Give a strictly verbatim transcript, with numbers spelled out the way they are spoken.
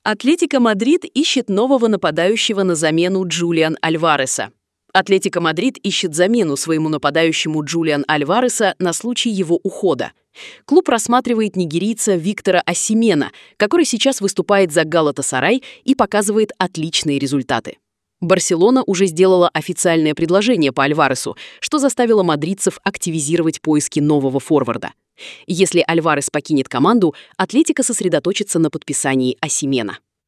Атлетико Мадрид ищет нового нападающего на замену Джулиан Альвареса. Атлетико Мадрид ищет замену своему нападающему Джулиан Альвареса на случай его ухода. Клуб рассматривает нигерийца Виктора Осимена, который сейчас выступает за Галатасарай и показывает отличные результаты. Барселона уже сделала официальное предложение по Альваресу, что заставило мадридцев активизировать поиски нового форварда. Если Альварес покинет команду, Атлетико сосредоточится на подписании Осимена.